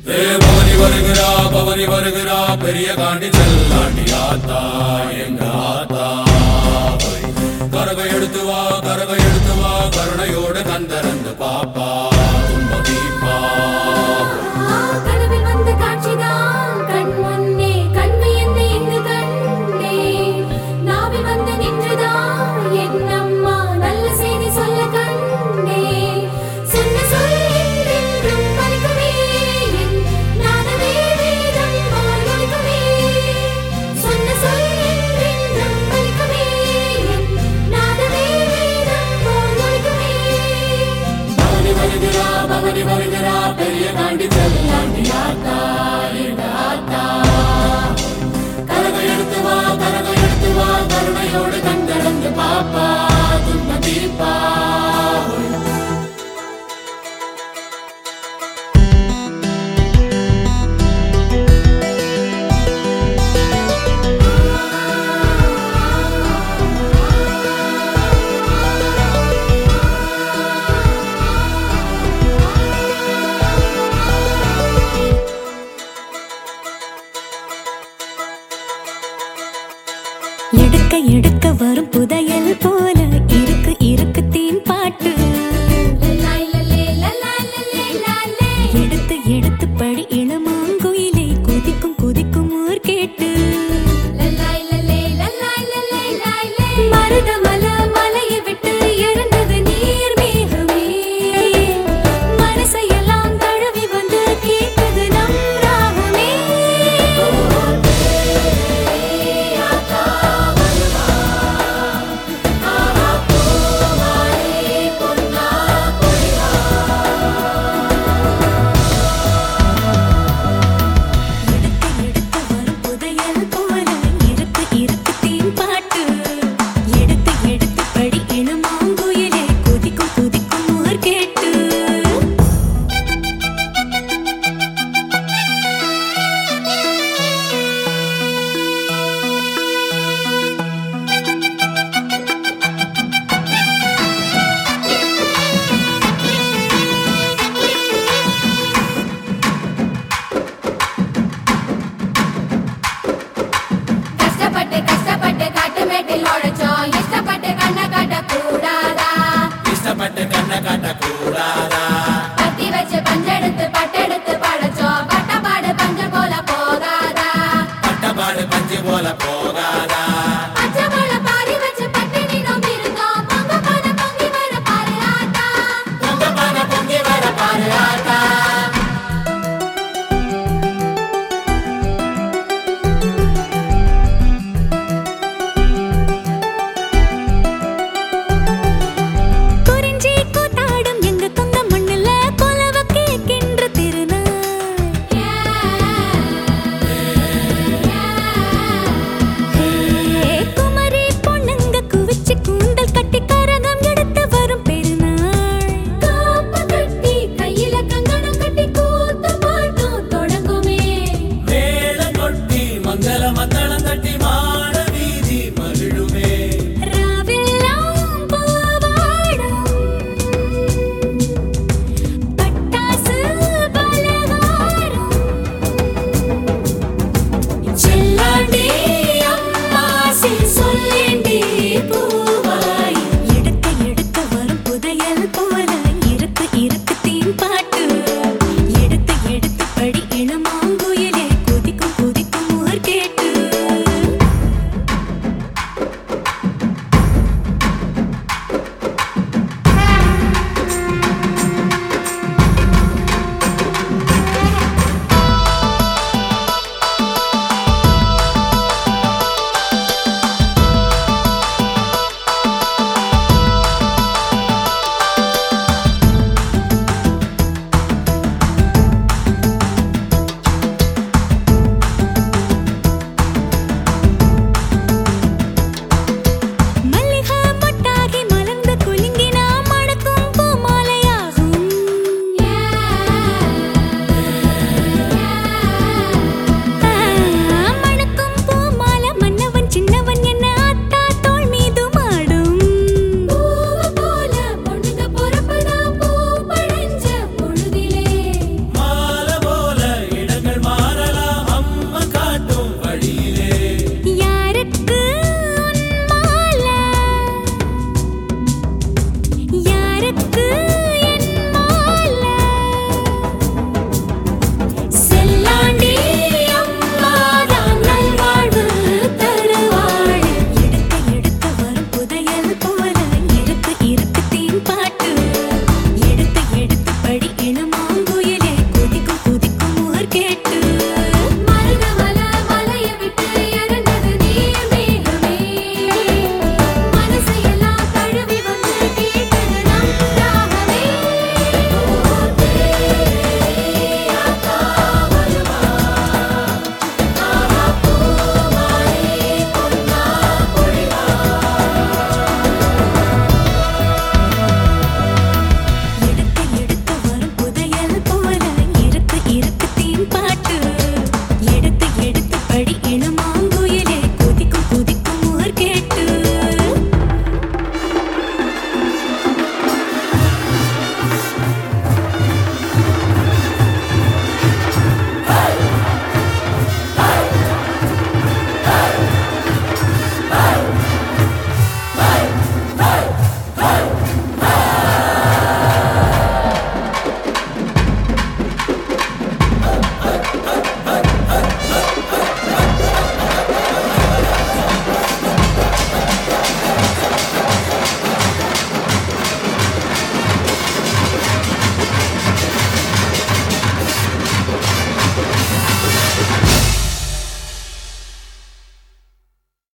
பவனி வருகிறா பவனி வருகிறா பெரிய காண்டி செல்லாண்டி ஆத்தா எங்க ஆத்தா கரவை எடுத்து வா கருணையோட கந்தரந்து பாப்பா தும்ப தீப்பா கனவில் வந்த காட்சிதான் கண் முன்னே கண்மை என்ன எங்கு கண்டே நாவில் வந்து நின்றுதான் என் அம்மா நல்ல செய்தி சொல்ல கண்டே சொன்ன சொல் என்றென்றும் பலிக்குமே என் நாதமே வேதம் போல் ஒலிக்குமே சொன்ன சொல் என்றென்றும் பலிக்குமே என் நாதமே வேதம் போல் ஒலிக்குமே பவனி வருகிறா பெரிய காண்டி செல்லாண்டி ஆத்தா எங்க ஆத்தா கரவை எடுத்து வா கருணையோடு கண்டடந்து பாப்பா துன்ப தீப்பா எடுக்க எடுக்க வரும் புதையல் போல இருக்கு இருக்கு தீன் பாட்டு எடுத்து எடுத்து படி